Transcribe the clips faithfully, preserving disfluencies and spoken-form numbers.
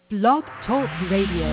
Blog Talk Radio.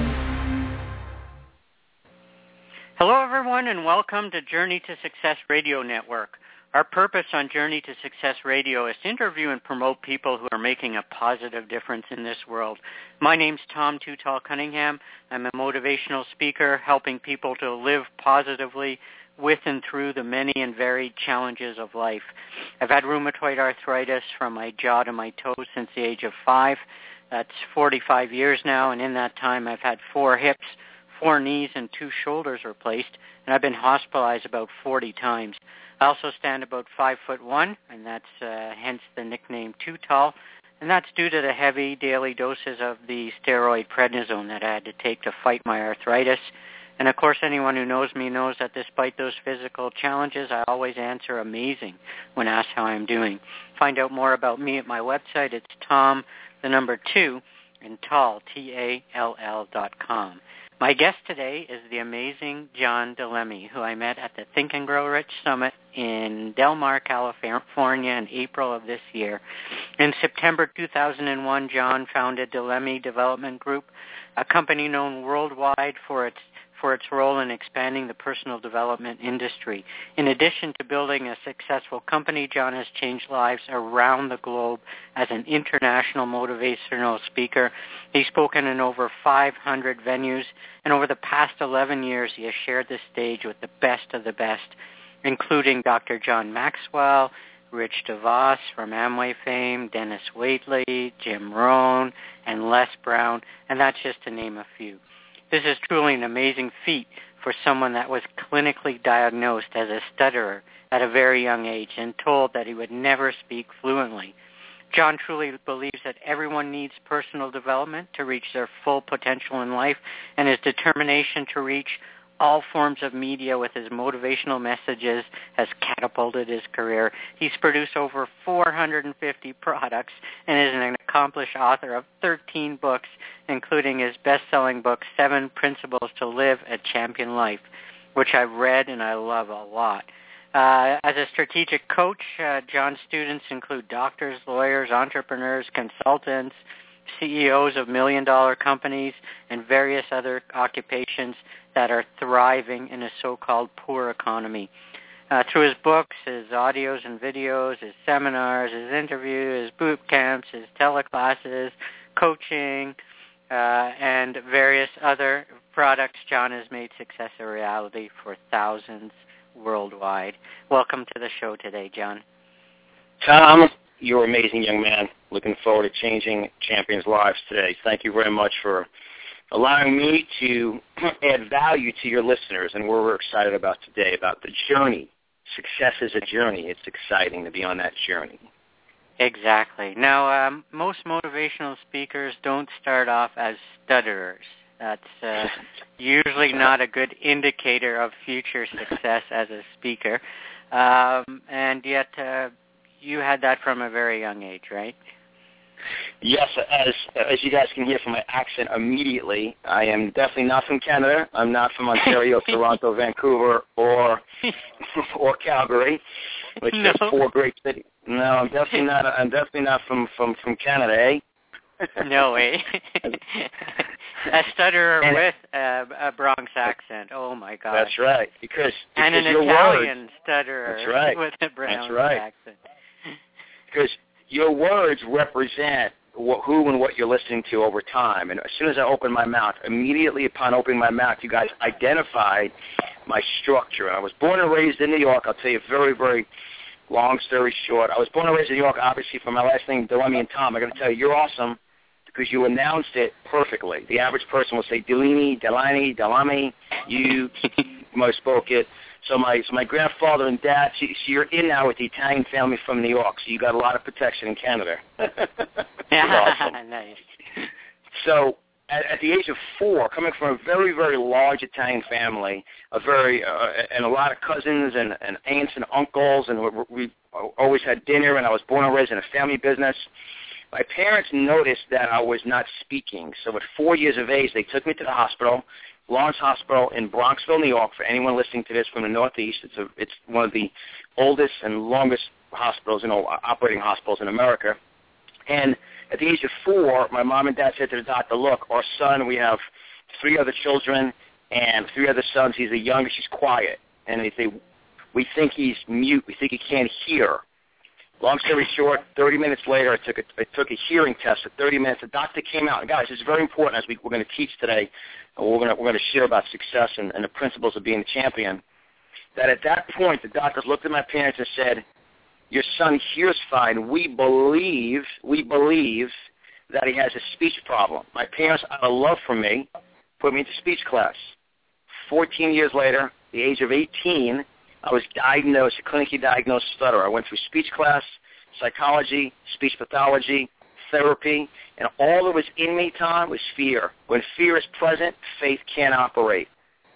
Hello, everyone, and welcome to Journey to Success Radio Network. Our purpose on Journey to Success Radio is to interview and promote people who are making a positive difference in this world. My name's Tom Too Tall Cunningham. I'm a motivational speaker helping people to live positively with and through the many and varied challenges of life. I've had rheumatoid arthritis from my jaw to my toes since the age of five. That's forty-five years now, and in that time I've had four hips, four knees, and two shoulders replaced, and I've been hospitalized about forty times. I also stand about five foot one, and that's uh, hence the nickname Too Tall, and that's due to the heavy daily doses of the steroid prednisone that I had to take to fight my arthritis. And of course, anyone who knows me knows that despite those physical challenges, I always answer amazing when asked how I'm doing. Find out more about me at my website. It's Tom, the number two, and Tall, T A L L dot com. My guest today is the amazing John DeLemme, who I met at the Think and Grow Rich Summit in Del Mar, California in April of this year. In September two thousand one, John founded DeLemme Development Group, a company known worldwide for its for its role in expanding the personal development industry. In addition to building a successful company, John has changed lives around the globe as an international motivational speaker. He's spoken in over five hundred venues, and over the past eleven years, he has shared the stage with the best of the best, including Doctor John Maxwell, Rich DeVos from Amway fame, Dennis Waitley, Jim Rohn, and Les Brown, and that's just to name a few. This is truly an amazing feat for someone that was clinically diagnosed as a stutterer at a very young age and told that he would never speak fluently. John truly believes that everyone needs personal development to reach their full potential in life, and his determination to reach all forms of media with his motivational messages has catapulted his career. He's produced over four hundred fifty products and is an accomplished author of thirteen books, including his best-selling book, Seven Principles to Live a Champion Life, which I've read and I love a lot. Uh, as a strategic coach, uh, John's students include doctors, lawyers, entrepreneurs, consultants, C E Os of million-dollar companies, and various other occupations that are thriving in a so-called poor economy. Uh, through his books, his audios and videos, his seminars, his interviews, his boot camps, his teleclasses, coaching, uh, and various other products, John has made success a reality for thousands worldwide. Welcome to the show today, John. Tom, you're an amazing young man. Looking forward to changing champions' lives today. Thank you very much for allowing me to add value to your listeners and what we're excited about today, about the journey. Success is a journey. It's exciting to be on that journey. Exactly. Now, um, most motivational speakers don't start off as stutterers. That's uh, usually not a good indicator of future success as a speaker. Um, and yet, uh, you had that from a very young age, right? Yes, as as you guys can hear from my accent immediately, I am definitely not from Canada. I'm not from Ontario, Toronto, Vancouver, or or Calgary, which no. are four great cities. No, I'm definitely not. I'm definitely not from from, from Canada, eh? No way. A stutterer and with a, a Bronx accent. Oh my gosh. That's right. Because, because and an your Italian words, stutterer that's right. with a Bronx that's right. accent. Because your words represent what, who and what you're listening to over time. And as soon as I open my mouth, immediately upon opening my mouth, you guys identified my structure. I was born and raised in New York. I'll tell you a very, very long story short. I was born and raised in New York, obviously, from my last name, DeLemme and Tom. I got to tell you, you're awesome because you announced it perfectly. The average person will say DeLemme, Delani, DeLemme. You most spoke it. So my so my grandfather and dad, so, so you're in now with the Italian family from New York, so you got a lot of protection in Canada. Yeah, awesome. Nice. So at, at the age of four, coming from a very, very large Italian family, a very uh, and a lot of cousins and, and aunts and uncles, and we, we always had dinner, and I was born and raised in a family business. My parents noticed that I was not speaking, so at four years of age, they took me to the hospital. Lawrence Hospital in Bronxville, New York. For anyone listening to this from the Northeast, it's a, it's one of the oldest and longest hospitals, you know, operating hospitals in America. And At the age of four, my mom and dad said to the doctor, look, our son, we have three other children and three other sons. He's the youngest. He's quiet. And they say, we think he's mute. We think he can't hear. Long story short, thirty minutes later, I took a, I took a hearing test for thirty minutes. The doctor came out. And guys, this is very important as we, we're going to teach today. We're going to, we're going to share about success and, and the principles of being a champion. That at that point, the doctors looked at my parents and said, your son hears fine. We believe, we believe that he has a speech problem. My parents, out of love for me, put me into speech class. fourteen years later, the age of eighteen, I was diagnosed, a clinically diagnosed stutterer. I went through speech class, psychology, speech pathology, therapy, and all that was in me, Tom, was fear. When fear is present, faith can't operate.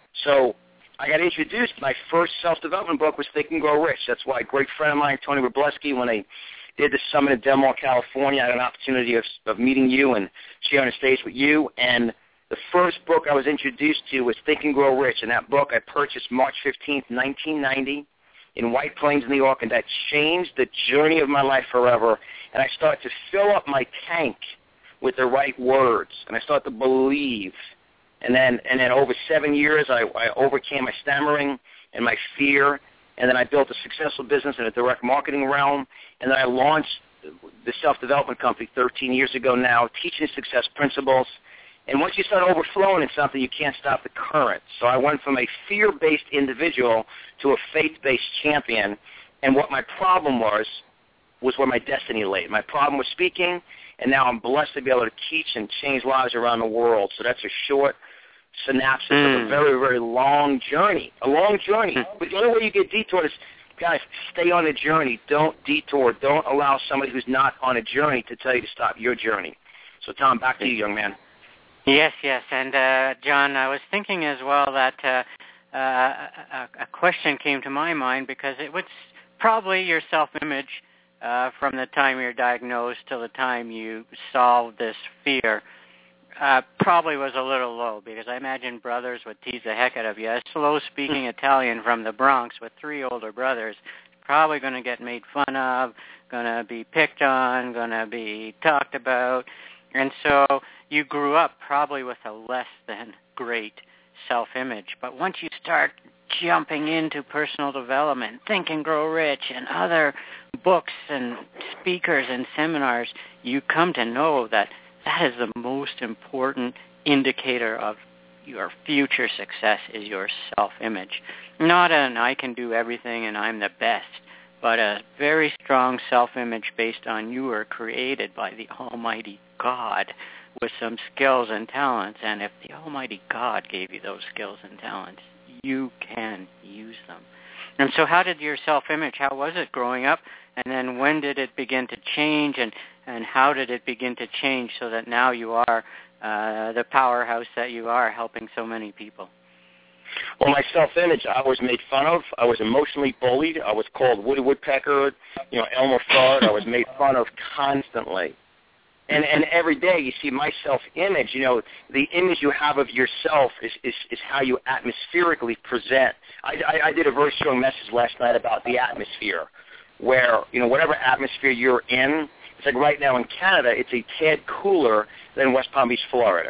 So I got introduced. My first self-development book was Think and Grow Rich. That's why a great friend of mine, Tony Wroblewski, when they did the summit in Del Mar, California, I had an opportunity of, of meeting you and sharing a stage with you. And the first book I was introduced to was Think and Grow Rich. And that book I purchased March fifteenth, nineteen ninety in White Plains, New York, and that changed the journey of my life forever. And I started to fill up my tank with the right words, and I started to believe. And then, and then over seven years, I, I overcame my stammering and my fear, and then I built a successful business in a direct marketing realm, and then I launched the self-development company thirteen years ago now, teaching success principles. And once you start overflowing in something, you can't stop the current. So I went from a fear-based individual to a faith-based champion, and what my problem was was where my destiny lay. My problem was speaking, and now I'm blessed to be able to teach and change lives around the world. So that's a short synopsis mm. of a very, very long journey, a long journey. Mm. But the only way you get detoured is, guys, stay on the journey. Don't detour. Don't allow somebody who's not on a journey to tell you to stop your journey. So, Tom, back to you, young man. Yes, yes. And, uh, John, I was thinking as well that uh, uh, a, a question came to my mind because it was probably your self-image uh, from the time you're diagnosed till the time you solved this fear uh, probably was a little low, because I imagine brothers would tease the heck out of you. A slow-speaking Italian from the Bronx with three older brothers, probably going to get made fun of, going to be picked on, going to be talked about. And so you grew up probably with a less than great self-image. But once you start jumping into personal development, Think and Grow Rich, and other books and speakers and seminars, you come to know that that is the most important indicator of your future success is your self-image. Not an I can do everything and I'm the best, but a very strong self-image based on you were created by the Almighty God with some skills and talents, and if the Almighty God gave you those skills and talents, you can use them. And so how did your self-image, how was it growing up, and then when did it begin to change, and, and how did it begin to change so that now you are uh, the powerhouse that you are, helping so many people? Well, my self-image, I was made fun of. I was emotionally bullied. I was called Woody Woodpecker, you know, Elmer Fudd. I was made fun of constantly. And and every day you see my self-image, you know, the image you have of yourself is, is, is how you atmospherically present. I, I, I did a very strong message last night about the atmosphere, where, you know, whatever atmosphere you're in, it's like right now in Canada, it's a tad cooler than West Palm Beach, Florida.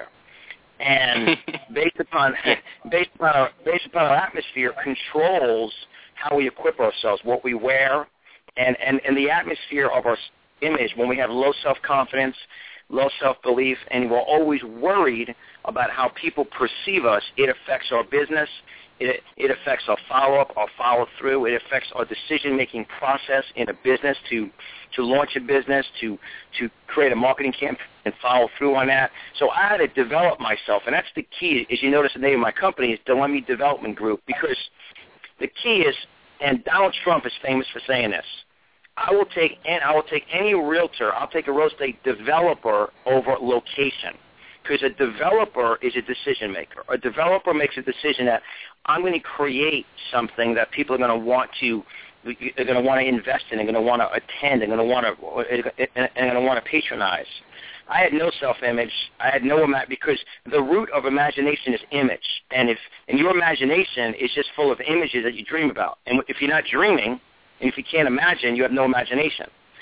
And based upon based upon our, based upon our atmosphere controls how we equip ourselves, what we wear, and, and, and the atmosphere of our image. When we have low self-confidence, low self-belief, and we're always worried about how people perceive us, it affects our business. It, it affects our follow-up, our follow-through. It affects our decision-making process in a business to to launch a business, to to create a marketing campaign and follow through on that. So I had to develop myself, and that's the key. As you notice, the name of my company is Delemy Development Group, because the key is, and Donald Trump is famous for saying this, I will take and I will take any realtor, I'll take a real estate developer over location. Because a developer is a decision maker. A developer makes a decision that I'm going to create something that people are going to want to, are going to want to invest in, they're going to want to attend, they're going to want to, and going to want to patronize. I had no self-image. I had no image, because the root of imagination is image, and if and your imagination is just full of images that you dream about. And if you're not dreaming, and if you can't imagine, you have no imagination.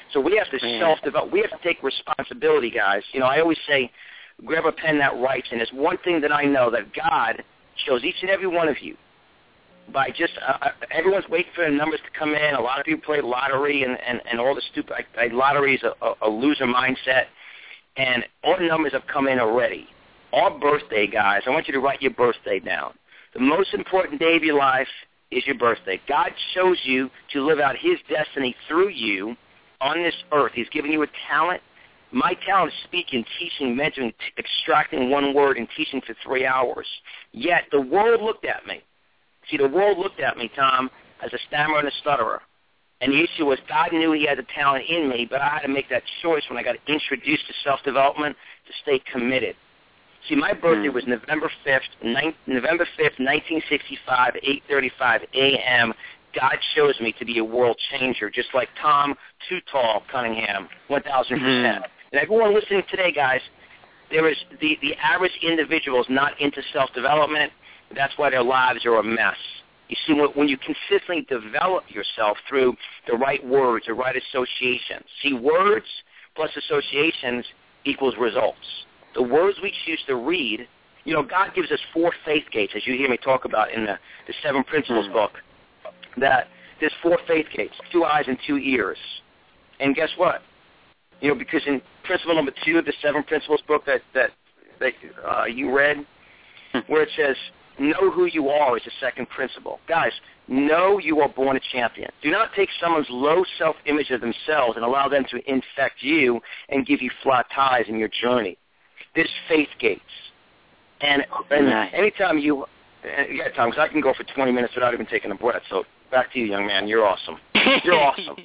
So we have to yeah. self-develop. We have to take responsibility, guys. You know, I always say, grab a pen that writes, and there's one thing that I know, that God shows each and every one of you by just, uh, everyone's waiting for the numbers to come in. A lot of people play lottery and, and, and all the stupid, like, like lottery is a, a, a loser mindset, and all the numbers have come in already. Our birthday, guys, I want you to write your birthday down. The most important day of your life is your birthday. God chose you to live out his destiny through you on this earth. He's given you a talent. My talent is speaking, teaching, mentoring, t- extracting one word and teaching for three hours. Yet the world looked at me. See, the world looked at me, Tom, as a stammerer and a stutterer. And the issue was God knew he had the talent in me, but I had to make that choice when I got introduced to self-development to stay committed. See, my birthday was November fifth, November fifth, nineteen sixty-five, eight thirty-five a.m. God chose me to be a world changer, just like Tom Too Tall Cunningham, one thousand percent. Mm-hmm. And everyone listening today, guys, there is the, the average individual is not into self-development. That's why their lives are a mess. You see, when you consistently develop yourself through the right words, the right associations. See, words plus associations equals results. The words we choose to read, you know, God gives us four faith gates, as you hear me talk about in the, the Seven Principles mm. book, that there's four faith gates, two eyes and two ears. And guess what? You know, because in principle number two of the Seven Principles book that, that, that uh, you read, where it says, know who you are is the second principle. Guys, know you are born a champion. Do not take someone's low self-image of themselves and allow them to infect you and give you flat tires in your journey. There's faith gates. And, and nice. anytime you, uh, yeah, Tom, because I can go for twenty minutes without even taking a breath. So back to you, young man. You're awesome. You're awesome.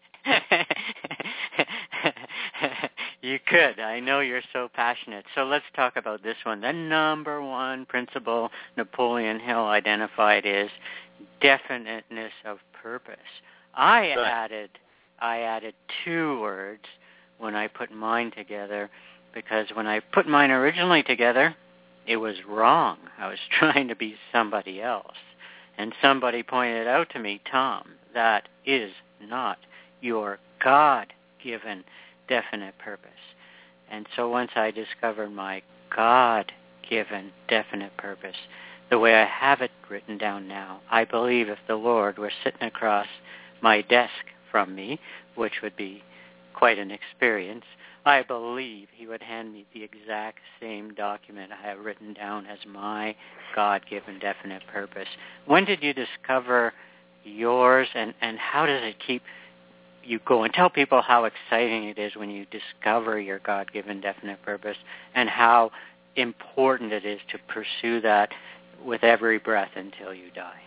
You could. I know you're so passionate. So let's talk about this one. The number one principle Napoleon Hill identified is definiteness of purpose. I right. added, I added two words when I put mine together, because when I put mine originally together, it was wrong. I was trying to be somebody else. And somebody pointed out to me, Tom, that is not your God-given definite purpose. And so once I discovered my God-given definite purpose, the way I have it written down now, I believe if the Lord were sitting across my desk from me, which would be quite an experience, I believe he would hand me the exact same document I have written down as my God-given definite purpose. When did you discover yours, and, and how does it keep you going? Tell people how exciting it is when you discover your God-given definite purpose, and how important it is to pursue that with every breath until you die.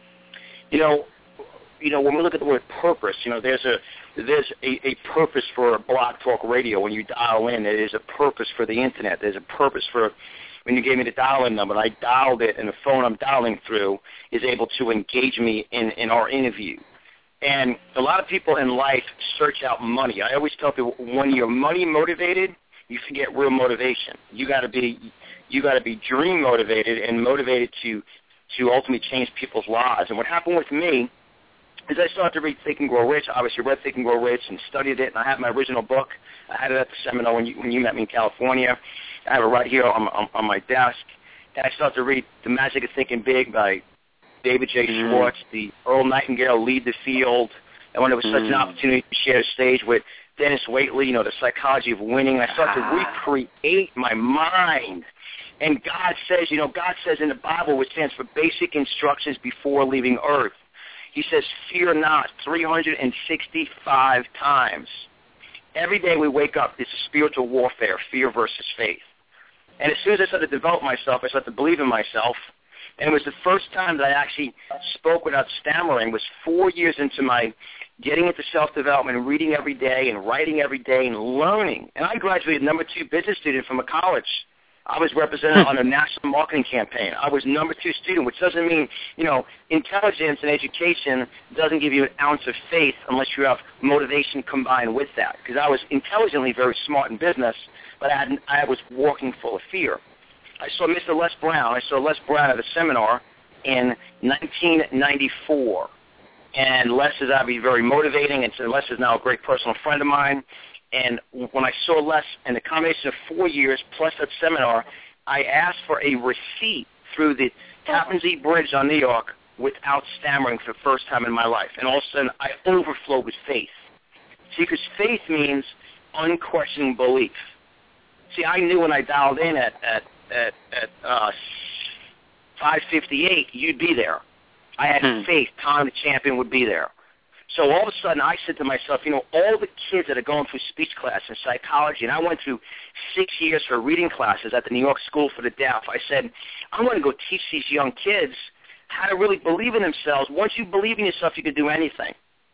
You know, you know, when we look at the word purpose, you know, there's a there's a, a purpose for Blog Talk Radio. When you dial in, there is a purpose for the Internet. There's a purpose for, when you gave me the dial-in number, I dialed it, and the phone I'm dialing through is able to engage me in, in our interview. And a lot of people in life search out money. I always tell people, when you're money motivated, you forget real motivation. You got to be you got to be dream motivated and motivated to to ultimately change people's lives. And what happened with me is I started to read Think and Grow Rich. Obviously, read Think and Grow Rich and studied it. And I have my original book. I had it at the seminar when you when you met me in California. I have it right here on on, on my desk. And I started to read The Magic of Thinking Big by David J. Mm. Schwartz, the Earl Nightingale Lead the Field. And when it was such mm. an opportunity to share the stage with Dennis Waitley, you know, The Psychology of Winning, I started ah. to recreate my mind. And God says, you know, God says in the Bible, which stands for basic instructions before leaving earth, he says, fear not, three hundred sixty-five times. Every day we wake up, it's a spiritual warfare, fear versus faith. And as soon as I started to develop myself, I started to believe in myself. And it was the first time that I actually spoke without stammering. It was four years into my getting into self-development and reading every day and writing every day and learning. And I graduated number two business student from a college. I was represented on a national marketing campaign. I was number two student, which doesn't mean, you know, intelligence and education doesn't give you an ounce of faith unless you have motivation combined with that. Because I was intelligently very smart in business, but I, had, I was walking full of fear. I saw Mister Les Brown. I saw Les Brown at a seminar in nineteen ninety-four. and Les is obviously very motivating, and so Les is now a great personal friend of mine. And when I saw Les, and the combination of four years plus that seminar, I asked for a receipt through the Tappan Zee Bridge on New York without stammering for the first time in my life. And all of a sudden, I overflowed with faith. See, because faith means unquestioning belief. See, I knew when I dialed in at at at, at uh, five fifty-eight, you'd be there. I had hmm. faith Tom the champion would be there. So all of a sudden, I said to myself, you know, all the kids that are going through speech class and psychology, and I went through six years for reading classes at the New York School for the Deaf. I said, I'm going to go teach these young kids how to really believe in themselves. Once you believe in yourself, you can do anything.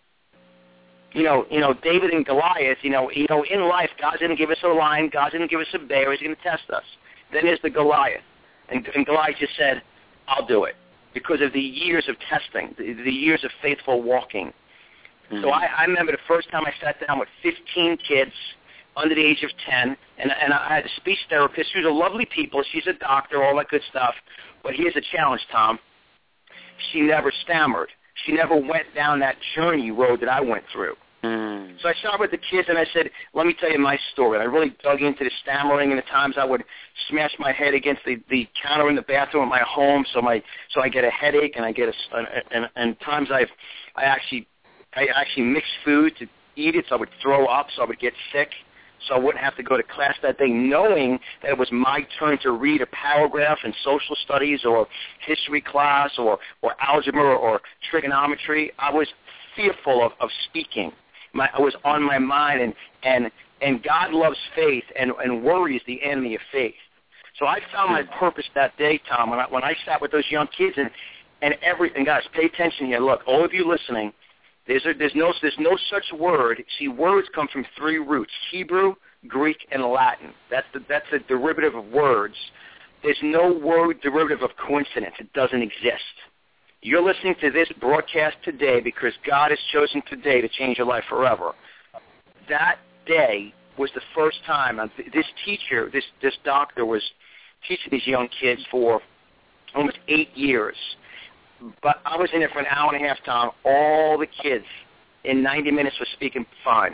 You know, you know, David and Goliath. You know, you know, in life, God's going to give us a lion. God's going to give us a bear. He's going to test us. Then there's the Goliath, and, and Goliath just said, "I'll do it," because of the years of testing, the, the years of faithful walking. Mm-hmm. So I, I remember the first time I sat down with fifteen kids under the age of ten, and, and I had a speech therapist who's a lovely people. She's a doctor, all that good stuff. But here's a challenge, Tom. She never stammered. She never went down that journey road that I went through. Mm. So I started with the kids, and I said, let me tell you my story. And I really dug into the stammering and the times I would smash my head against the, the counter in the bathroom at my home so my so I get a headache, and I get a, and, and times I've I actually I actually mixed food to eat it so I would throw up, so I would get sick, so I wouldn't have to go to class that day, knowing that it was my turn to read a paragraph in social studies or history class or, or algebra or trigonometry. I was fearful of, of speaking. My, it was on my mind, and, and, and God loves faith, and, and worry is the enemy of faith. So I found my purpose that day, Tom, when I, when I sat with those young kids, and, and everything. Guys, pay attention here. Look, all of you listening, There's, a, there's, no, there's no such word. See, words come from three roots, Hebrew, Greek, and Latin. That's, the, that's a derivative of words. There's no word derivative of coincidence. It doesn't exist. You're listening to this broadcast today because God has chosen today to change your life forever. That day was the first time this teacher, this, this doctor was teaching these young kids for almost eight years. But I was in there for an hour and a half, Tom. All the kids in ninety minutes were speaking fine.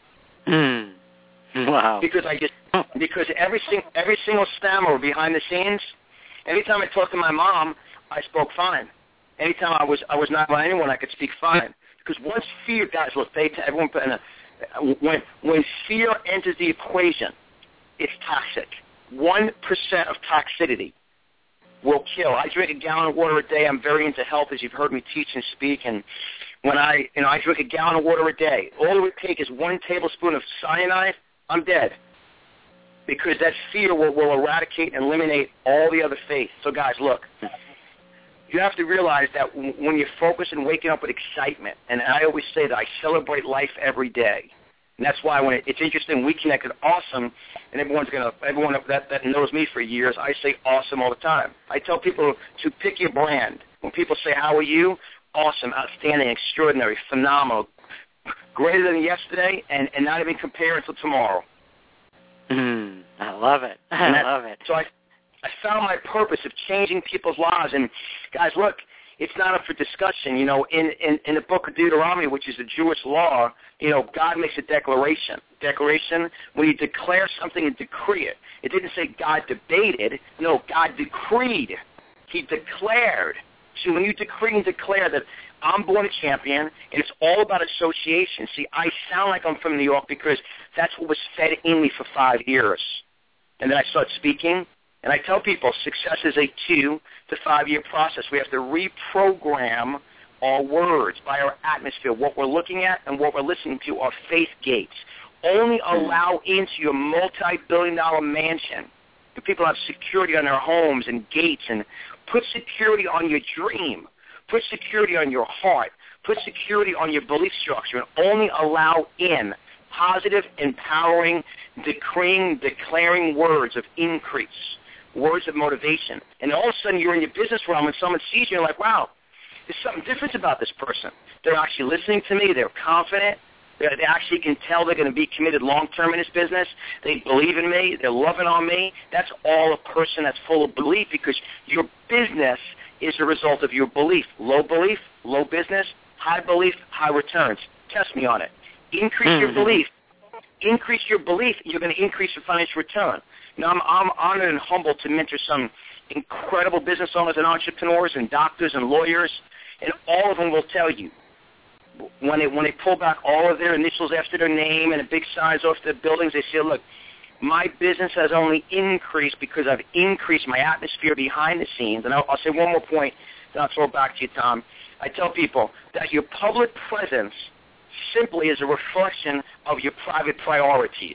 Mm. Wow. Because I just because every sing, every single stammerer behind the scenes, anytime I talked to my mom, I spoke fine. Anytime I was I was not around anyone, I could speak fine. Because once fear, guys, look, they everyone put in a, when when fear enters the equation, it's toxic. One percent of toxicity will kill. I drink a gallon of water a day. I'm very into health, as you've heard me teach and speak. And when I, you know, I drink a gallon of water a day. All it would take is one tablespoon of cyanide. I'm dead, because that fear will, will eradicate and eliminate all the other faith. So, guys, look, you have to realize that when you're focused and waking up with excitement, and I always say that I celebrate life every day. And that's why when it, it's interesting, we connected awesome, and everyone's gonna everyone that, that knows me for years, I say awesome all the time. I tell people to pick your brand. When people say, how are you? Awesome, outstanding, extraordinary, phenomenal, greater than yesterday, and, and not even compare until tomorrow. Mm, I love it. I that, love it. So I, I found my purpose of changing people's lives. And, guys, look, it's not up for discussion. You know, in, in, in the book of Deuteronomy, which is the Jewish law, you know, God makes a declaration. Declaration, when you declare something and decree it. It didn't say God debated. No, God decreed. He declared. So when you decree and declare that I'm born a champion, and it's all about association. See, I sound like I'm from New York because that's what was fed in me for five years. And then I started speaking. And I tell people success is a two to five-year process. We have to reprogram our words by our atmosphere. What we're looking at and what we're listening to are faith gates. Only allow into your multi-billion dollar mansion. The people have security on their homes and gates, and put security on your dream. Put security on your heart. Put security on your belief structure, and only allow in positive, empowering, decreeing, declaring words of increase. Words of motivation. And all of a sudden you're in your business realm and someone sees you and you're like, wow, there's something different about this person. They're actually listening to me. They're confident. They're, they actually can tell they're going to be committed long-term in this business. They believe in me. They're loving on me. That's all a person that's full of belief, because your business is a result of your belief. Low belief, low business. High belief, high returns. Test me on it. Increase mm-hmm. your belief. Increase your belief, you're going to increase your financial return. Now, I'm, I'm honored and humbled to mentor some incredible business owners and entrepreneurs and doctors and lawyers, and all of them will tell you, when they, when they pull back all of their initials after their name and the big signs off their buildings, they say, look, my business has only increased because I've increased my atmosphere behind the scenes. And I'll, I'll say one more point, then I'll throw it back to you, Tom. I tell people that your public presence simply is a reflection of your private priorities.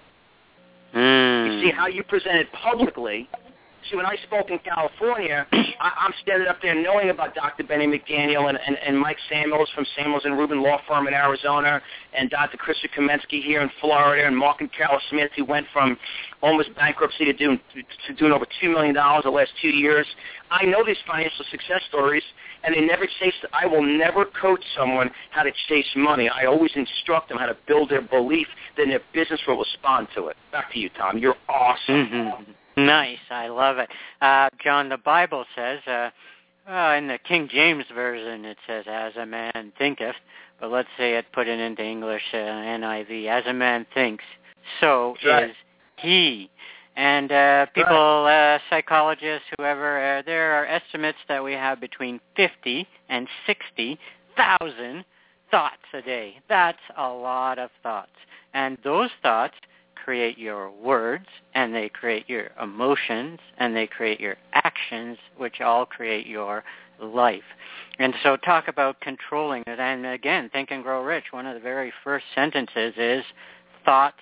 Mm. You see, how you present it publicly. See, when I spoke in California, I, I'm standing up there knowing about Doctor Benny McDaniel and, and, and Mike Samuels from Samuels and Rubin Law Firm in Arizona, and Doctor Krista Kamensky here in Florida, and Mark and Carol Smith, who went from almost bankruptcy to doing, to doing over two million dollars the last two years. I know these financial success stories, and they never chase. I will never coach someone how to chase money. I always instruct them how to build their belief, then their business will respond to it. Back to you, Tom. You're awesome. Mm-hmm. Nice. I love it. Uh, John, the Bible says, uh, uh, in the King James Version, it says, as a man thinketh, but let's say it put it into English, uh, N I V, as a man thinks, so right. is he. And uh, people, right. uh, psychologists, whoever, uh, there are estimates that we have between fifty and sixty thousand thoughts a day. That's a lot of thoughts. And those thoughts create your words, and they create your emotions, and they create your actions, which all create your life. And so talk about controlling it. And again, Think and Grow Rich, one of the very first sentences is, thoughts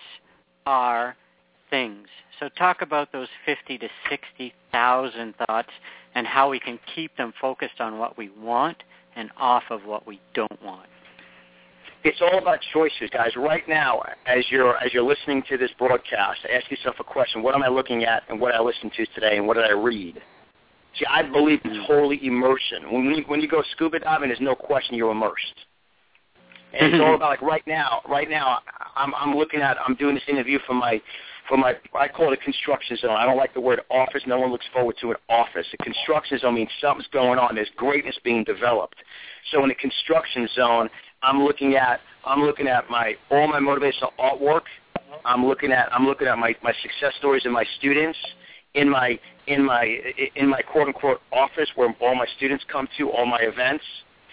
are things. So talk about those fifty to sixty thousand thoughts and how we can keep them focused on what we want and off of what we don't want. It's all about choices, guys. Right now, as you're as you're listening to this broadcast, ask yourself a question: what am I looking at, and what did I listen to today, and what did I read? See, I believe in totally immersion. When you, when you go scuba diving, there's no question you're immersed. And it's all about, like, right now. Right now, I'm I'm looking at. I'm doing this interview for my for my. I call it a construction zone. I don't like the word office. No one looks forward to an office. A construction zone means something's going on. There's greatness being developed. So in a construction zone, I'm looking at I'm looking at my all my motivational artwork. I'm looking at I'm looking at my, my success stories of my students in my in my in my quote unquote office where all my students come to, all my events.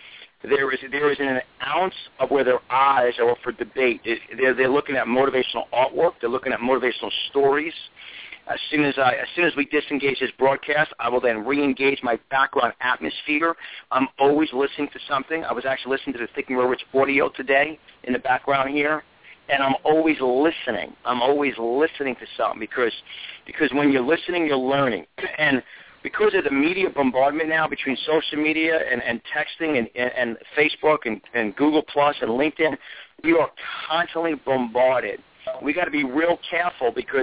There is there isn't an ounce of where their eyes are for debate. They're they're looking at motivational artwork. They're looking at motivational stories. As soon as I, as soon as we disengage this broadcast, I will then re-engage my background atmosphere. I'm always listening to something. I was actually listening to the Think and Grow Rich audio today in the background here, and I'm always listening. I'm always listening to something because because when you're listening, you're learning. And because of the media bombardment now between social media and, and texting and, and, and Facebook and, and Google Plus and LinkedIn, we are constantly bombarded. We got to be real careful because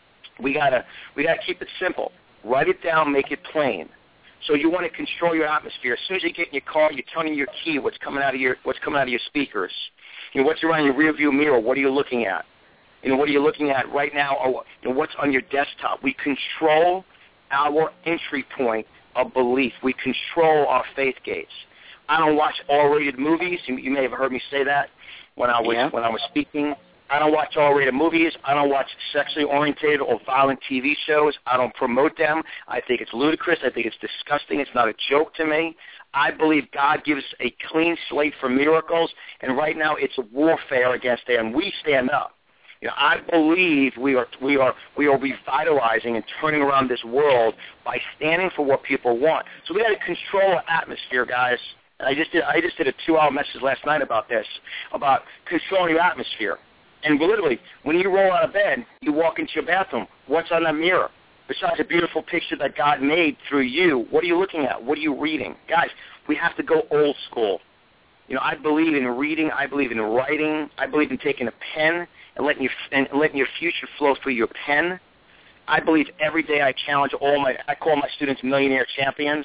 We gotta we gotta keep it simple. Write it down, make it plain. So you want to control your atmosphere. As soon as you get in your car, you're turning your key. What's coming out of your What's coming out of your speakers? You know, what's around your rearview mirror? What are you looking at? You know, what are you looking at right now? Or you know, what's on your desktop? We control our entry point of belief. We control our faith gates. I don't watch R-rated movies. You, you may have heard me say that when I was yeah. when I was speaking. I don't watch R-rated movies. I don't watch sexually oriented or violent T V shows. I don't promote them. I think it's ludicrous. I think it's disgusting. It's not a joke to me. I believe God gives a clean slate for miracles, and right now it's a warfare against it, and we stand up. You know, I believe we are we are we are revitalizing and turning around this world by standing for what people want. So we got to control our atmosphere, guys. I just did I just did a two-hour message last night about this, about controlling your atmosphere. And literally, when you roll out of bed, you walk into your bathroom. What's on that mirror? Besides a beautiful picture that God made through you, what are you looking at? What are you reading? Guys, we have to go old school. You know, I believe in reading. I believe in writing. I believe in taking a pen and letting your and letting your future flow through your pen. I believe every day I challenge all my, I call my students millionaire champions.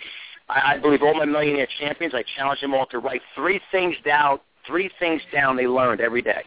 I, I believe all my millionaire champions, I challenge them all to write three things down, three things down they learned every day.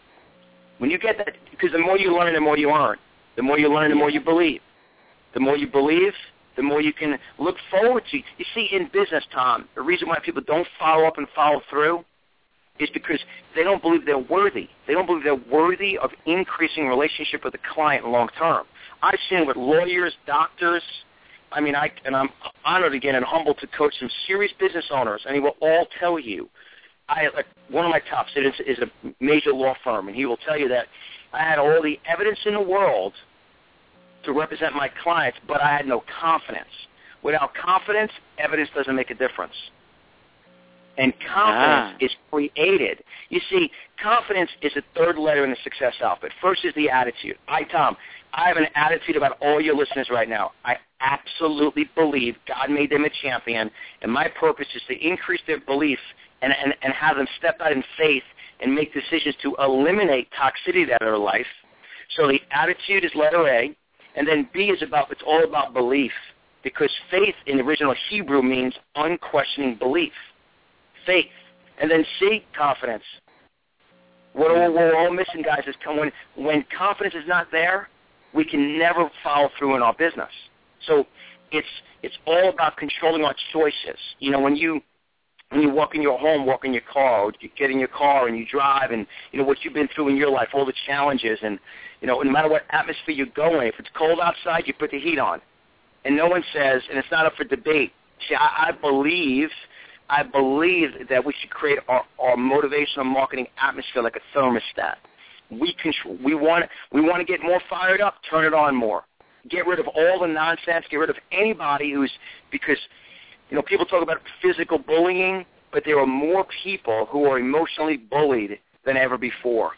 When you get that, because the more you learn, the more you earn. The more you learn, the more you believe. The more you believe, the more you can look forward to. You see, in business, Tom, the reason why people don't follow up and follow through is because they don't believe they're worthy. They don't believe they're worthy of increasing relationship with the client long term. I've seen it with lawyers, doctors. I mean, I and I'm honored again and humbled to coach some serious business owners, and he will all tell you. I like, one of my top students is a major law firm, and he will tell you that I had all the evidence in the world to represent my clients, but I had no confidence. Without confidence, evidence doesn't make a difference. And confidence ah. is created. You see, confidence is the third letter in the success alphabet. First is the attitude. I, Tom, I have an attitude about all your listeners right now. I absolutely believe God made them a champion, and my purpose is to increase their belief and, and, and have them step out in faith and make decisions to eliminate toxicity out of their life. So the attitude is letter A, and then B is about, it's all about belief, because faith in the original Hebrew means unquestioning belief. Faith. And then C, confidence. What we're all missing, guys, is when, when confidence is not there, we can never follow through in our business. So it's it's all about controlling our choices. You know, when you when you walk in your home, walk in your car, or you get in your car and you drive, and you know what you've been through in your life, all the challenges, and you know, no matter what atmosphere you go in, if it's cold outside, you put the heat on, and no one says, and it's not up for debate. See, I, I believe. I believe that we should create our, our motivational marketing atmosphere like a thermostat. We control. We want. We want to get more fired up. Turn it on more. Get rid of all the nonsense. Get rid of anybody who's because, you know, people talk about physical bullying, but there are more people who are emotionally bullied than ever before.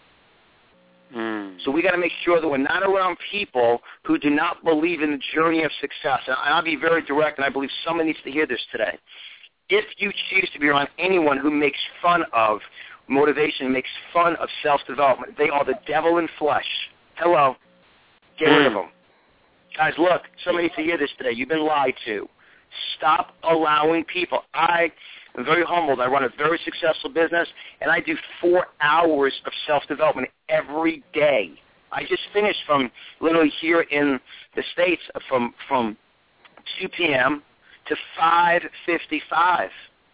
Mm. So we got to make sure that we're not around people who do not believe in the journey of success. And I'll be very direct, and I believe someone needs to hear this today. If you choose to be around anyone who makes fun of motivation, makes fun of self-development, they are the devil in flesh. Hello. Get rid of them. Guys, look, somebody needs to hear this today. You've been lied to. Stop allowing people. I am very humbled. I run a very successful business, and I do four hours of self-development every day. I just finished from literally here in the States from, from two p.m., to five fifty-five.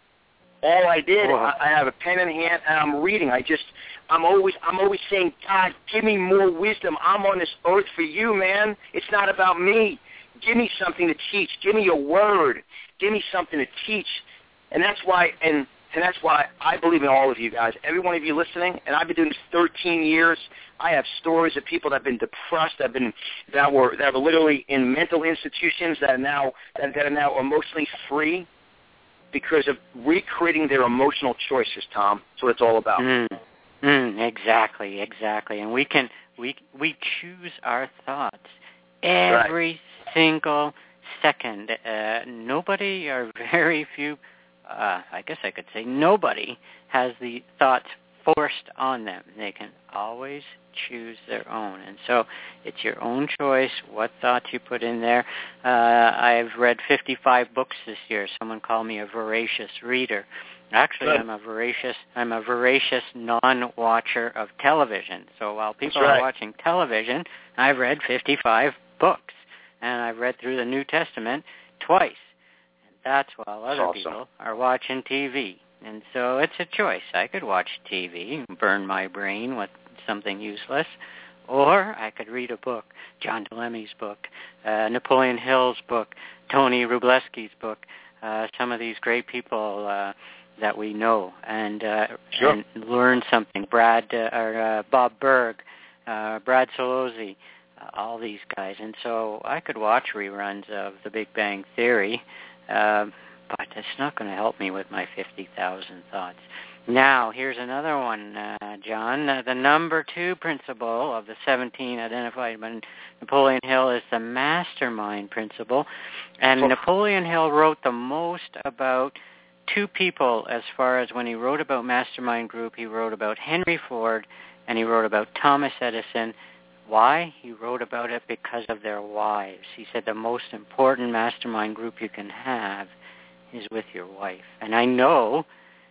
All I did, I, I have a pen in hand and I'm reading. I just, I'm always, I'm always saying, God, give me more wisdom. I'm on this earth for you, man. It's not about me. Give me something to teach. Give me a word. Give me something to teach. And that's why, and and that's why I believe in all of you guys. Every one of you listening, and I've been doing this thirteen years. I have stories of people that have been depressed, that have been that were that were literally in mental institutions that are now that, that are now emotionally free because of recreating their emotional choices. Tom, that's what it's all about. Mm. Mm, exactly, exactly. And we can we we choose our thoughts every right. single second. Uh, nobody or very few. Uh, I guess I could say nobody has the thoughts forced on them. They can always choose their own. And so it's your own choice what thoughts you put in there. Uh, I've read fifty-five books this year. Someone called me a voracious reader. Actually, Good. I'm a voracious I'm a voracious non-watcher of television. So while people right. are watching television, I've read fifty-five books. And I've read through the New Testament twice. That's while other awesome. people are watching T V. And so it's a choice. I could watch T V and burn my brain with something useless, or I could read a book, John Delemmy's book, uh, Napoleon Hill's book, Tony Wroblewski's book, uh, some of these great people uh, that we know, and, uh, sure. and learn something. Brad uh, or uh, Bob Berg, uh, Brad Solozzi, uh, all these guys. And so I could watch reruns of The Big Bang Theory, Uh, but it's not going to help me with my fifty thousand thoughts. Now, here's another one, uh, John. Uh, the number two principle of the seventeen identified by Napoleon Hill is the mastermind principle. And oh. Napoleon Hill wrote the most about two people as far as when he wrote about Mastermind Group, he wrote about Henry Ford and he wrote about Thomas Edison. Why? He wrote about it because of their wives. He said the most important mastermind group you can have is with your wife. And I know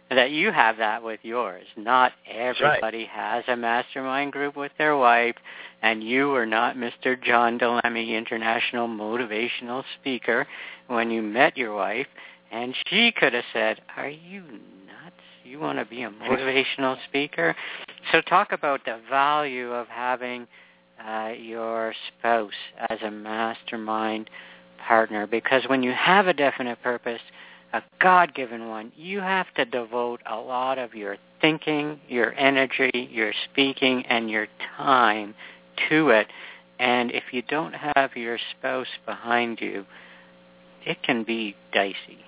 that you have that with yours. Not everybody right. has a mastermind group with their wife, and you were not Mister John Delemy, international motivational speaker, when you met your wife, and she could have said, are you nuts? You want to be a motivational speaker? So talk about the value of having uh, your spouse as a mastermind partner, because when you have a definite purpose, a God-given one, you have to devote a lot of your thinking, your energy, your speaking, and your time to it. And if you don't have your spouse behind you, it can be dicey.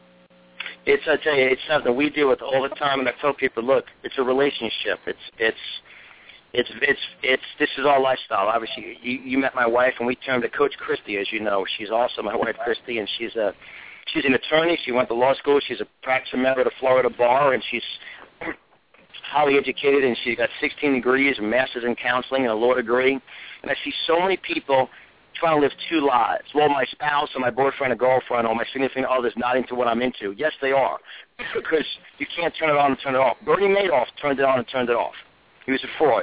It's, I tell you, it's something we deal with all the time, and I tell people, look, it's a relationship. It's, it's, it's, it's, it's. This is our lifestyle. Obviously, you, you met my wife, and we turned to Coach Christie, as you know. She's also my wife, Christie, and she's a, she's an attorney. She went to law school. She's a practicing member of the Florida Bar, and she's highly educated, and she's got sixteen degrees, a master's in counseling, and a law degree. And I see so many people trying to live two lives. Well, my spouse or my boyfriend or girlfriend or my significant other's not into what I'm into. Yes, they are, because you can't turn it on and turn it off. Bernie Madoff turned it on and turned it off. He was a fraud.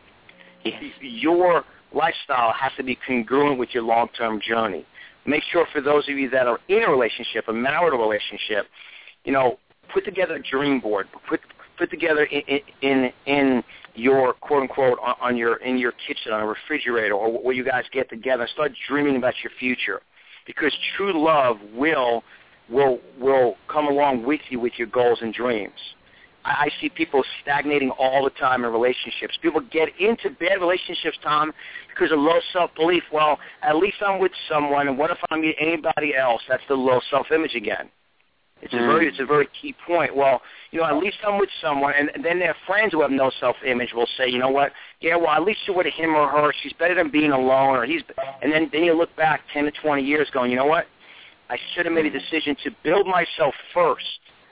Yes. Your lifestyle has to be congruent with your long-term journey. Make sure for those of you that are in a relationship, a marital relationship, you know, put together a dream board. Put put together in in, in your quote unquote on, on your in your kitchen, on a refrigerator, or where you guys get together. Start dreaming about your future, because true love will will will come along with you with your goals and dreams. I, I see people stagnating all the time in relationships. People get into bad relationships, Tom, because of low self-belief. Well, at least I'm with someone, and what if I meet anybody else? That's the low self-image again. It's a very, it's a very key point. Well, you know, at least I'm with someone, and then their friends who have no self-image will say, you know what? Yeah, well, at least you're with him or her. She's better than being alone, or he's. And then, then you look back ten to twenty years, going, you know what? I should have made a decision to build myself first.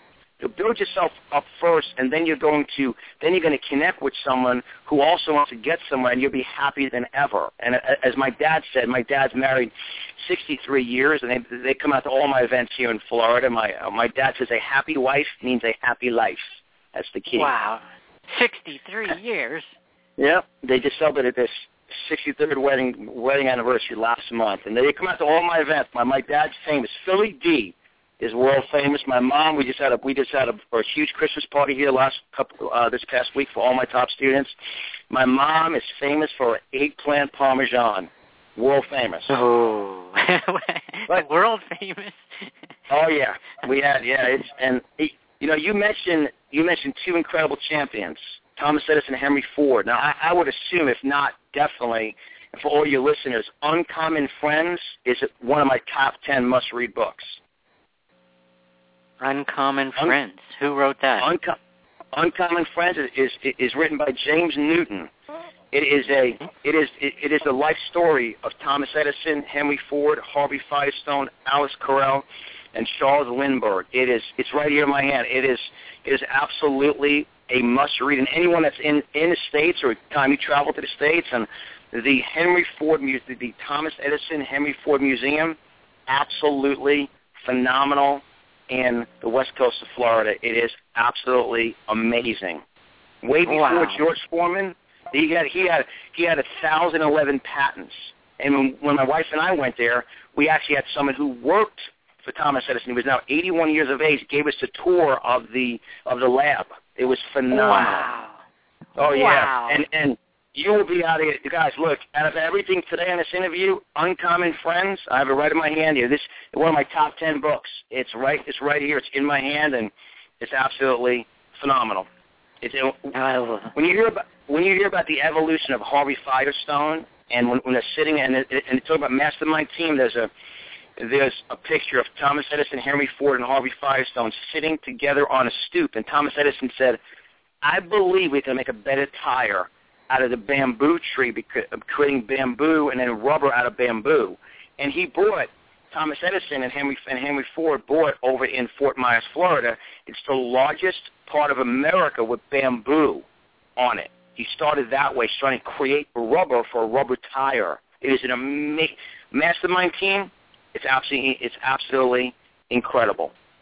To build yourself up first, and then you're going to then you're going to connect with someone who also wants to get somewhere, and you'll be happier than ever. And as my dad said, my dad's married sixty-three years, and they they come out to all my events here in Florida. My uh, my dad says a happy wife means a happy life. That's the key. Wow, sixty-three years. Yep, they just celebrated this sixty-third wedding wedding anniversary last month, and they come out to all my events. My my dad's famous. Philly D is world famous. My mom, we just had a we just had a, a huge Christmas party here last couple uh, this past week for all my top students. My mom is famous for her eggplant parmesan, world famous. Oh, but, world famous. Oh yeah, we had yeah. It's and you know you mentioned you mentioned two incredible champions, Thomas Edison and Henry Ford. Now I, I would assume, if not definitely, and for all your listeners, Uncommon Friends is one of my top ten must-read books. Uncommon Friends. Un- Who wrote that? Unco- Uncommon Friends is, is is written by James Newton. It is a it is it, it is the life story of Thomas Edison, Henry Ford, Harvey Firestone, Alice Correll, and Charles Lindbergh. It is it's right here in my hand. It is it is absolutely a must read. And anyone that's in, in the States, or time you travel to the States, and the Henry Ford Museum, the Thomas Edison Henry Ford Museum, absolutely phenomenal. In the west coast of Florida, it is absolutely amazing. Way before wow. George Foreman, he had he had he had a thousand eleven patents. And when, when my wife and I went there, we actually had someone who worked for Thomas Edison, who was now eighty-one years of age, gave us a tour of the of the lab. It was phenomenal. Wow. Oh yeah, wow. and and. You will be out of it. Guys, look, out of everything today on this interview, Uncommon Friends, I have it right in my hand here. This is one of my top ten books. It's right It's right here. It's in my hand, and it's absolutely phenomenal. It's, it, when you hear about when you hear about the evolution of Harvey Firestone, and when, when they're sitting and, and they talk about mastermind team, there's a there's a picture of Thomas Edison, Henry Ford, and Harvey Firestone sitting together on a stoop. And Thomas Edison said, I believe we can make a better tire out of the bamboo tree, because of creating bamboo and then rubber out of bamboo. And he bought, Thomas Edison and Henry and Henry Ford bought over in Fort Myers, Florida. It's the largest part of America with bamboo on it. He started that way, trying to create rubber for a rubber tire. It is an amazing mastermind team. It's absolutely, it's absolutely incredible.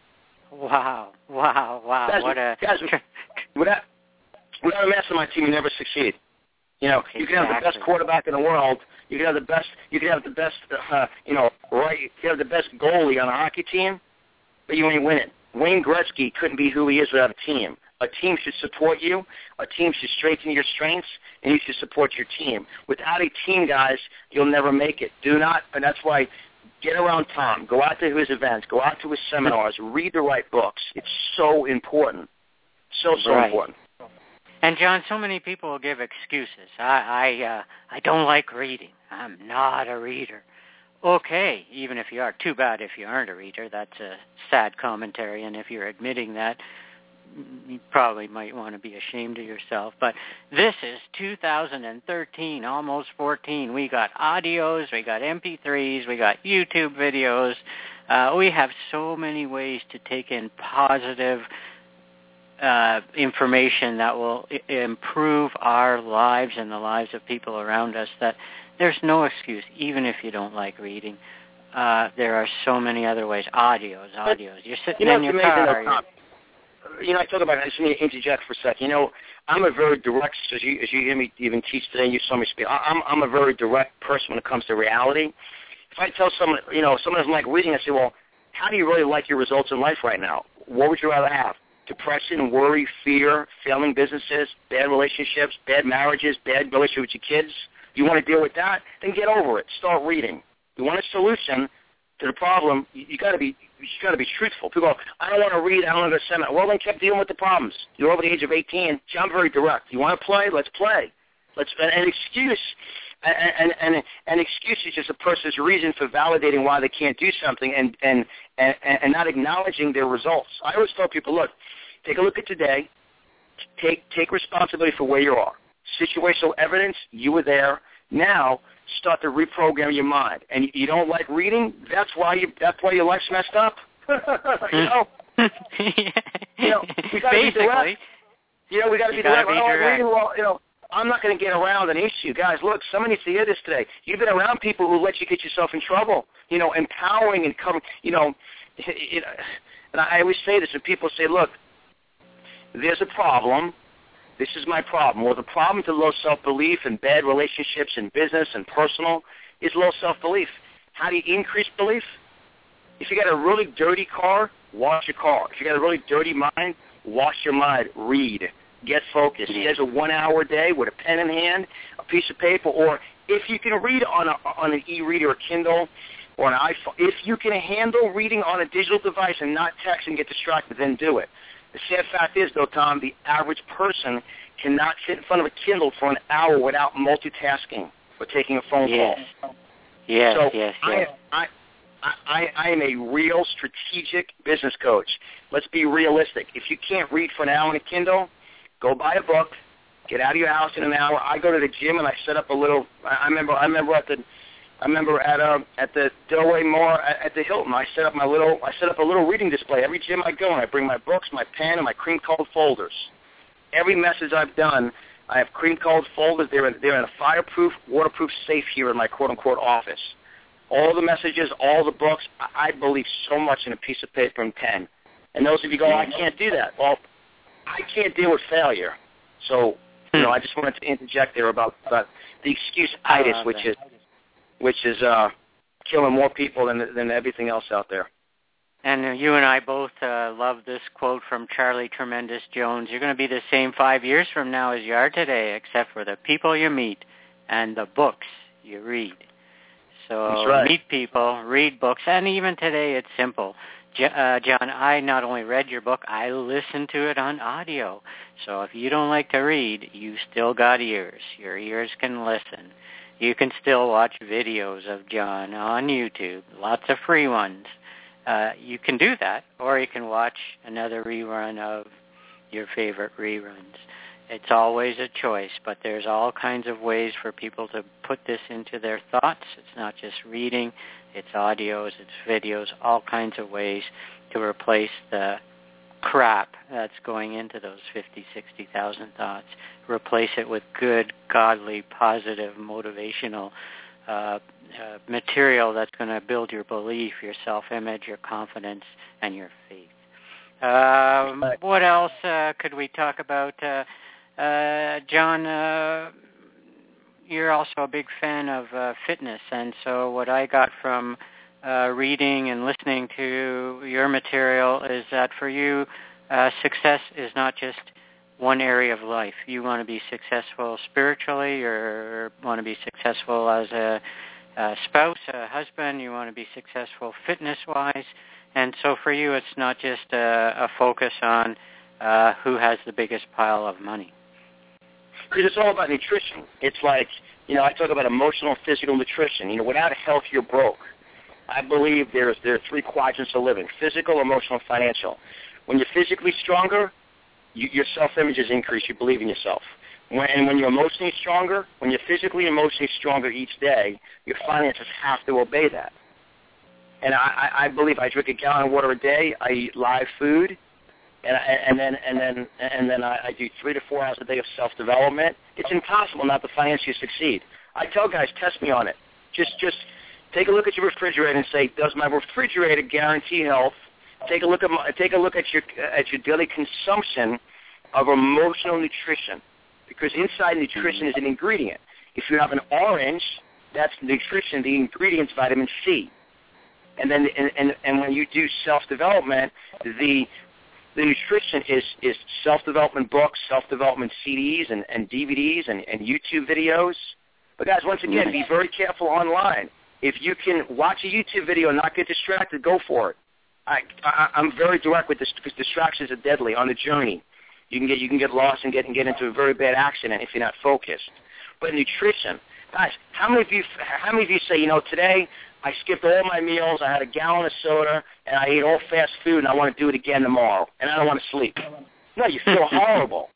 Wow, wow, wow. Guys, what a... guys, without, without a mastermind team, you never succeed. You know, you exactly. can have the best quarterback in the world. You can have the best, you can have the best, uh, you know, right, you can have the best goalie on a hockey team, but you ain't winning. Wayne Gretzky couldn't be who he is without a team. A team should support you. A team should strengthen your strengths, and you should support your team. Without a team, guys, you'll never make it. Do not, and that's why, get around Tom. Go out to his events. Go out to his seminars. Read the right books. It's so important. So, so right. important. And, John, so many people will give excuses. I I, uh, I don't like reading. I'm not a reader. Okay, even if you are. Too bad if you aren't a reader. That's a sad commentary, and if you're admitting that, you probably might want to be ashamed of yourself. But this is two thousand thirteen, almost fourteen. We got audios, we got M P threes, we got YouTube videos. Uh, we have so many ways to take in positive uh, information that will I- improve our lives and the lives of people around us, that there's no excuse, even if you don't like reading. Uh, there are so many other ways. Audios, audios. You're sitting you know, in your car. You know, I talk about, I just need to interject for a second. You know, I'm a very direct, as you, as you hear me even teach today, you saw me speak, I'm, I'm a very direct person when it comes to reality. If I tell someone, you know, someone doesn't like reading, I say, well, how do you really like your results in life right now? What would you rather have? Depression, worry, fear, failing businesses, bad relationships, bad marriages, bad relationship with your kids? You want to deal with that? Then get over it. Start reading. You want a solution to the problem, you, you got to be you got to be truthful. People go, I don't want to read, I don't want to go to seminar. Well, then keep dealing with the problems. You're over the age of eighteen. I'm very direct. You want to play? Let's play. Let's an, an excuse. And, and, and an excuse is just a person's reason for validating why they can't do something and, and, and, and not acknowledging their results. I always tell people, look, take a look at today. Take take responsibility for where you are. Situational evidence, you were there. Now, start to reprogram your mind. And you don't like reading? That's why you. That's why your life's messed up. you know. you know, we got to be direct. You know, we got to be direct. I don't like reading. Well, you know, I'm not going to get around an issue, guys. Look, someone needs to hear this today. You've been around people who let you get yourself in trouble. You know, empowering and covering. You know, you know, and I always say this, and people say, look, there's a problem. This is my problem. Well, the problem to low self-belief and bad relationships in business and personal is low self-belief. How do you increase belief? If you got a really dirty car, wash your car. If you got a really dirty mind, wash your mind. Read. Get focused. He has a one-hour day with a pen in hand, a piece of paper, or if you can read on, a, on an e-reader or Kindle or an iPhone, if you can handle reading on a digital device and not text and get distracted, then do it. The sad fact is, though, Tom, the average person cannot sit in front of a Kindle for an hour without multitasking or taking a phone yes. call. Yes, so yes, yes. I, I, I, I am a real strategic business coach. Let's be realistic. If you can't read for an hour on a Kindle, go buy a book, get out of your house in an hour. I go to the gym and I set up a little. I remember. I remember at the. I remember at uh, at the Delray Moore at, at the Hilton. I set up my little. I set up a little reading display every gym I go, and I bring my books, my pen, and my cream-colored folders. Every message I've done, I have cream-colored folders. They're in, they're in a fireproof, waterproof safe here in my quote-unquote office. All the messages, all the books. I, I believe so much in a piece of paper and pen. And those of you go, oh, I can't do that. Well, I can't deal with failure. So, you know, I just wanted to interject there about, about the excuse-itis, which is. which is uh, killing more people than than everything else out there. And uh, you and I both uh, love this quote from Charlie Tremendous Jones. You're going to be the same five years from now as you are today, except for the people you meet and the books you read. So That's right. Meet people, read books, and even today it's simple. J- uh, John, I not only read your book, I listened to it on audio. So if you don't like to read, you still got ears. Your ears can listen. You can still watch videos of John on YouTube, lots of free ones. Uh, you can do that, or you can watch another rerun of your favorite reruns. It's always a choice, but there's all kinds of ways for people to put this into their thoughts. It's not just reading, it's audios, it's videos, all kinds of ways to replace the crap that's going into those fifty, sixty thousand thoughts. Replace it with good, godly, positive, motivational uh, uh, material that's going to build your belief, your self-image, your confidence, and your faith. Um, what else uh, could we talk about? Uh, uh, John, uh, you're also a big fan of uh, fitness, and so what I got from uh, reading and listening to your material is that for you, uh, success is not just one area of life. You want to be successful spiritually, or want to be successful as a, a spouse, a husband. You want to be successful fitness-wise. And so for you, it's not just a, a focus on uh, who has the biggest pile of money. Because it's all about nutrition. It's like, you know, I talk about emotional and physical nutrition. You know, without health, you're broke. I believe there's there are three quadrants of living: physical, emotional, and financial. When you're physically stronger, you, your self-image is increased. You believe in yourself. When, and when you're emotionally stronger, when you're physically and emotionally stronger each day, your finances have to obey that. And I, I believe I drink a gallon of water a day. I eat live food, and, and then and then and then I, I do three to four hours a day of self-development. It's impossible not to financially succeed. I tell guys, test me on it. Just just take a look at your refrigerator and say, does my refrigerator guarantee health? Take a look at my, take a look at your at your daily consumption of emotional nutrition, because inside nutrition is an ingredient. If you have an orange, that's nutrition. The ingredient's vitamin C. And then, and, and, and when you do self-development, the the nutrition is, is self-development books, self-development C Ds and, and D V Ds and, and YouTube videos. But guys, once again, be very careful online. If you can watch a YouTube video and not get distracted, go for it. I, I, I'm very direct with this because distractions are deadly on the journey. You can get you can get lost and get and get into a very bad accident if you're not focused. But nutrition, guys, how many of you how many of you say, you know, today I skipped all my meals, I had a gallon of soda, and I ate all fast food, and I want to do it again tomorrow, and I don't want to sleep? No, you feel horrible.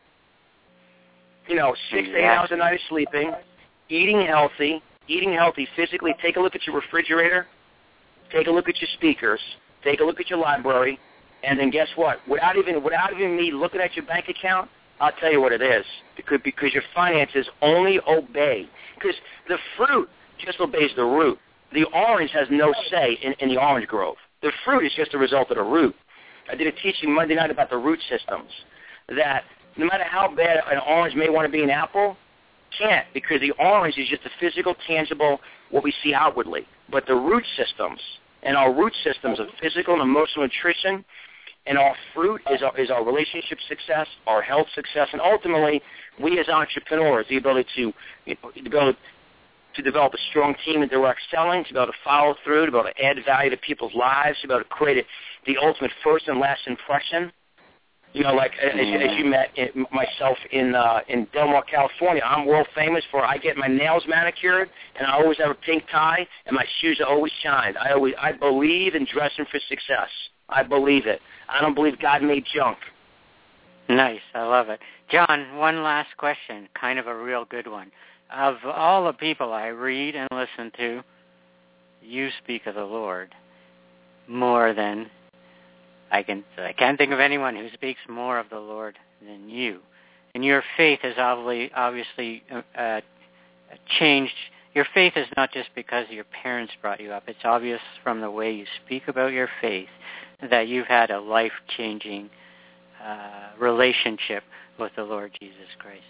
You know, six to eight hours a night of sleeping, eating healthy, eating healthy physically. Take a look at your refrigerator. Take a look at your speakers. Take a look at your library. And then guess what? Without even without even me looking at your bank account, I'll tell you what it is. Because, because your finances only obey. Because the fruit just obeys the root. The orange has no say in, in the orange grove. The fruit is just a result of the root. I did a teaching Monday night about the root systems, that no matter how bad an orange may want to be an apple, can't, because the orange is just a physical, tangible, what we see outwardly. But the root systems, and our root systems of physical and emotional nutrition, and our fruit is our, is our relationship success, our health success, and ultimately, we as entrepreneurs, the ability to, you know, the ability to develop a strong team in direct selling, to be able to follow through, to be able to add value to people's lives, to be able to create a, the ultimate first and last impression. You know, like as, as you met in, myself in uh, in Del Mar, California, I'm world famous for I get my nails manicured, and I always have a pink tie, and my shoes are always shined. I always I believe in dressing for success. I believe it. I don't believe God made junk. Nice. I love it. John, one last question, kind of a real good one. Of all the people I read and listen to, you speak of the Lord more than I can. I can't think of anyone who speaks more of the Lord than you. And your faith has obviously, obviously uh, changed. Your faith is not just because your parents brought you up. It's obvious from the way you speak about your faith that you've had a life-changing uh, relationship with the Lord Jesus Christ.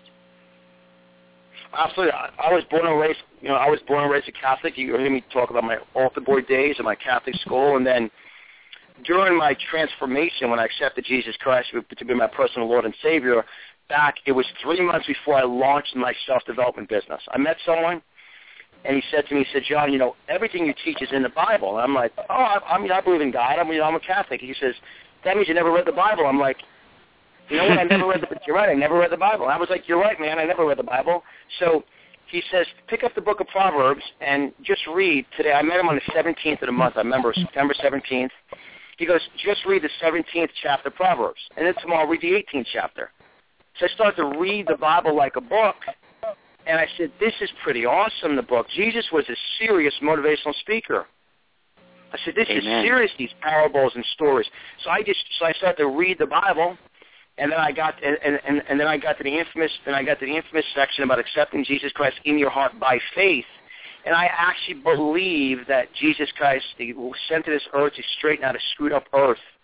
Absolutely. I, I was born and raised, you know, I was born and raised a Catholic. You hear me talk about my altar boy days at my Catholic school, and then during my transformation, when I accepted Jesus Christ to be my personal Lord and Savior, back, it was three months before I launched my self-development business. I met someone, and he said to me, he said, John, you know, everything you teach is in the Bible. And I'm like, oh, I, I mean, I believe in God. I mean, I'm a Catholic. He says, that means you never read the Bible. I'm like, you know what, I never read the You're right, I never read the Bible. And I was like, you're right, man, I never read the Bible. So he says, pick up the book of Proverbs and just read today. I met him on the seventeenth of the month. I remember September seventeenth. He goes, just read the seventeenth chapter of Proverbs. And then tomorrow read the eighteenth chapter. So I started to read the Bible like a book. And I said, this is pretty awesome, the book. Jesus was a serious motivational speaker. I said, this Amen. Is serious, these parables and stories. So I just, so I started to read the Bible. And then I got, and, and, and then I got to the infamous, and I got to the infamous section about accepting Jesus Christ in your heart by faith. And I actually believe that Jesus Christ was sent to this earth to straighten out a screwed up earth,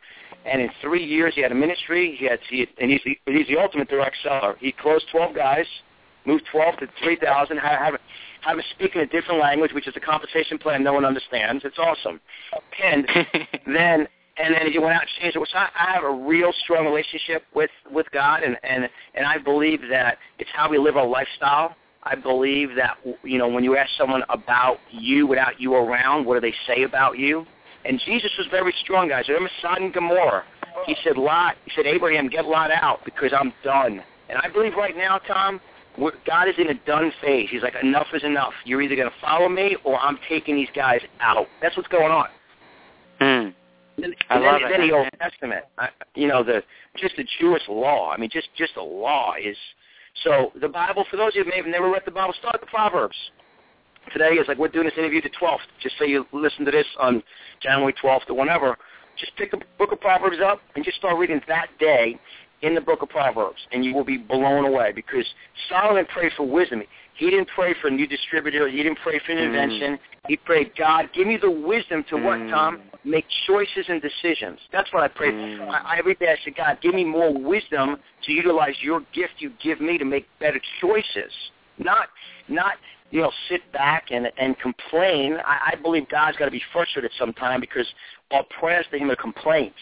And in three years, he had a ministry. He had, he, and he's the, he's the ultimate direct seller. He closed twelve guys, moved twelve to three thousand, have, have, have them speak in a different language, which is a compensation plan no one understands. It's awesome. And then and then he went out and changed it. So I, I have a real strong relationship with, with God, and, and, and I believe that it's how we live our lifestyle. I believe that, you know, when you ask someone about you without you around, what do they say about you? And Jesus was very strong, guys. Remember Sodom and Gomorrah? He said, Lot, he said, Abraham, get Lot out because I'm done. And I believe right now, Tom, God is in a done phase. He's like, enough is enough. You're either going to follow me or I'm taking these guys out. That's what's going on. Mm. And, I and love then, it. then the Old Testament, I, you know, the just the Jewish law. I mean, just just the law is. So the Bible, for those of you who may have never read the Bible, start the Proverbs. Today is like we're doing this interview the twelfth. Just say you listen to this on January twelfth or whenever. Just pick the book of Proverbs up and just start reading that day in the book of Proverbs, and you will be blown away because Solomon prayed for wisdom. He didn't pray for a new distributor. He didn't pray for an invention. Mm. He prayed, God, give me the wisdom to mm. what, Tom? Make choices and decisions. That's what I prayed. Mm. I, every day I said, God, give me more wisdom to utilize your gift you give me to make better choices. Not, not you know, sit back and, and complain. I, I believe God's got to be frustrated sometime because our prayers to him are complaints.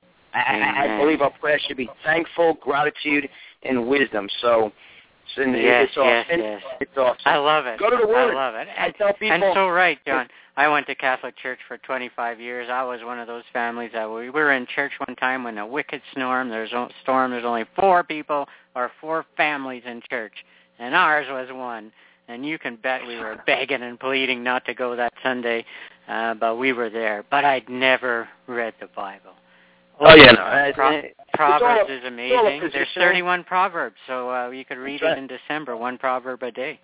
I, I believe our prayers should be thankful, gratitude, and wisdom. So, so yes, it's, awesome. yes, yes. It's awesome. I love it. Go to the Word. I love it. And, I tell people, and so right, John. I went to Catholic Church for twenty-five years. I was one of those families that we were in church one time when a wicked storm. There's a storm. There's only four people or four families in church, and ours was one. And you can bet we were begging and pleading not to go that Sunday, uh, but we were there. But I'd never read the Bible. Oh, yeah. No, Pro- Proverbs all, is amazing. There's thirty-one Proverbs, so uh, you could read right. it in December, one proverb a day.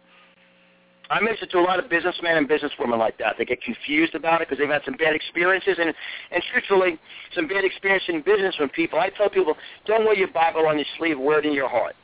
I mentioned to a lot of businessmen and businesswomen like that. They get confused about it because they've had some bad experiences. And, and truthfully, some bad experience in business with people. I tell people, don't wear your Bible on your sleeve, wear it in your heart.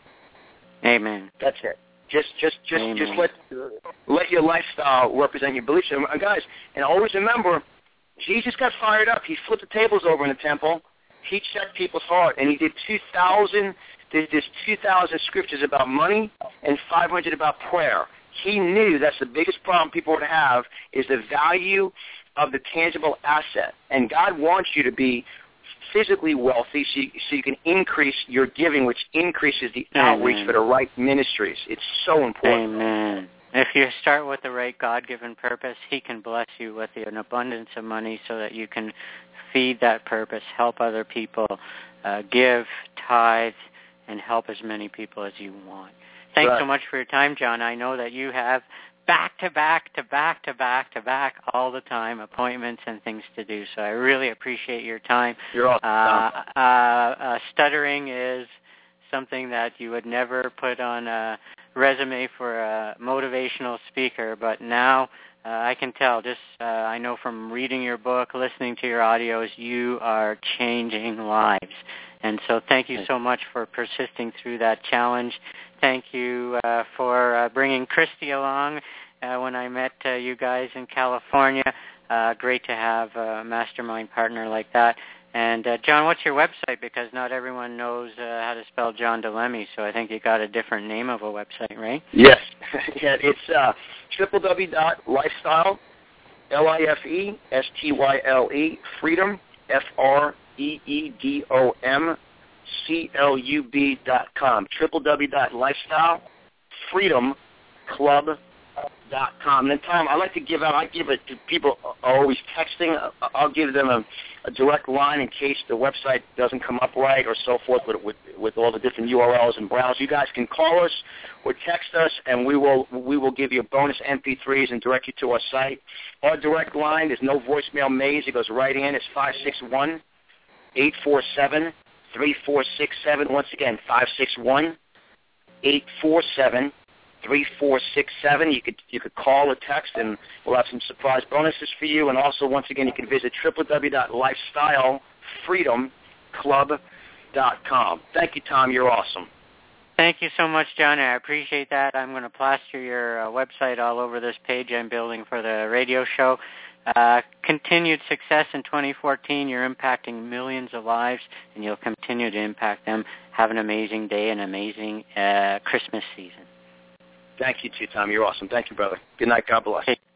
Amen. That's it. Just, just, just, Amen. just let let your lifestyle represent your beliefs. And guys, and always remember, Jesus got fired up. He flipped the tables over in the temple. He checked people's heart, and he did two thousand. There's two thousand scriptures about money and five hundred about prayer. He knew that's the biggest problem people would have is the value of the tangible asset. And God wants you to be physically wealthy so you, so you can increase your giving, which increases the Amen. outreach for the right ministries. It's so important. Amen. If you start with the right God-given purpose, he can bless you with an abundance of money so that you can feed that purpose, help other people, uh, give, tithe, and help as many people as you want. Thanks right. so much for your time, John. I know that you have back-to-back to back-to-back to back all the time, appointments and things to do. So I really appreciate your time. You're awesome. Uh, uh, uh, stuttering is something that you would never put on a resume for a motivational speaker, but now uh, I can tell, just uh, I know from reading your book, listening to your audios, you are changing lives. And so thank you so much for persisting through that challenge. Thank you uh, for uh, bringing Christy along uh, when I met uh, you guys in California. Uh, great to have a mastermind partner like that. And, uh, John, what's your website? Because not everyone knows uh, how to spell John DeLemme, so I think you got a different name of a website, right? Yes. yeah, it's uh, w w w dot lifestyle, L I F E S T Y L E, freedom, F R E E D O M, C L U B dot com, w w w dot lifestyle freedom club dot com. And then, Tom, I like to give out, I give it to people are always texting. I'll give them a, a direct line in case the website doesn't come up right or so forth with, with, with all the different U R Ls and browsers. You guys can call us or text us, and we will we will give you bonus M P threes and direct you to our site. Our direct line, there's no voicemail maze. It goes right in. It's five six one, eight four seven, three four six seven. Once again, five six one, eight four seven, three four six seven. You could you could call or text, and we'll have some surprise bonuses for you. And also, once again, you can visit w w w dot lifestyle freedom club dot com. Thank you, Tom. You're awesome. Thank you so much, John. I appreciate that. I'm going to plaster your uh, website all over this page I'm building for the radio show. Uh, continued success in twenty fourteen. You're impacting millions of lives, and you'll continue to impact them. Have an amazing day and amazing uh, Christmas season. Thank you, too, Tom. You're awesome. Thank you, brother. Good night. God bless. Take,